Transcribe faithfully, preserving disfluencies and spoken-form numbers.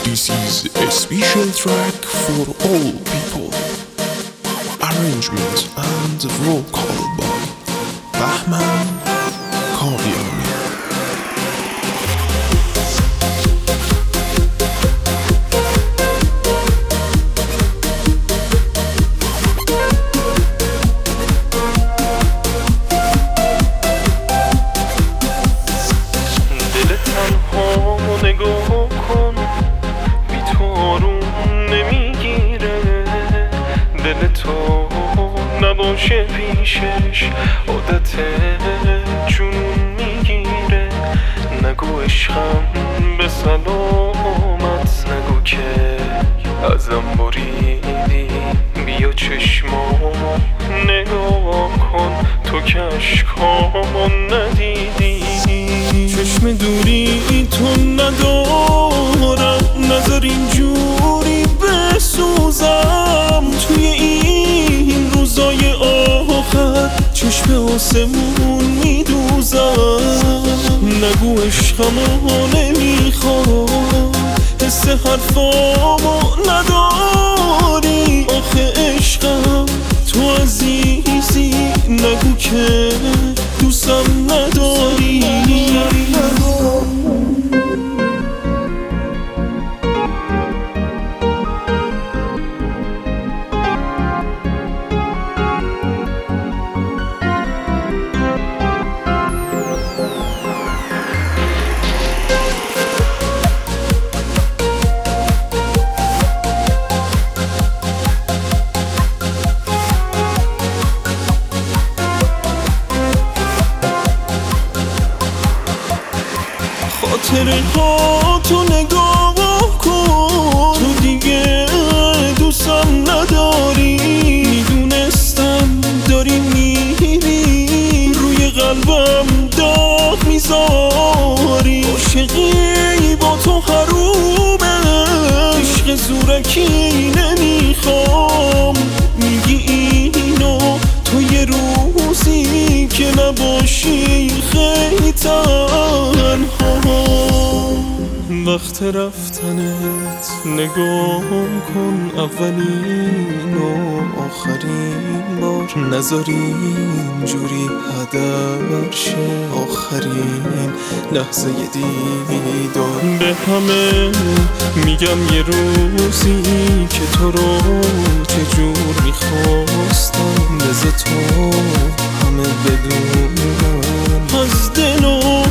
This is a special track for all people. Arrangement and vocal by Bahman Kaviani. نگاه کن بی تو آروم نمیگیره دل تو نباشه پیشش عادت جنون میگیره نگو عشقم به سلامت نگو که ازم بریدی بیا چشمامو نگاه کن تو که اشکامو ندیدی چشم دوری تو ندارم نظر اینجوری بسوزم توی این روزای آخر چشم آسمون میدوزم نگو عشقمو نمیخوام حس حرفامو نداری آخه عشقم تو عزیزی نگو که دوستم نداری خاطره ها تو نگاه کن تو دیگه دوستم نداری میدونستم داری میری روی قلبم داغ میذاری عاشقی با تو حرومه عشق زورکی نمیخوام میگی اینو تو یه روزی که نباشی خیلی تنها وقت رفتنت نگام کن اولین و آخرین بار نذاری اینجوری هدر شه آخرین لحظه دیدار به همه میگم یه روزی که تو رو چجور میخواستم بذار تو همه بدونم از دل و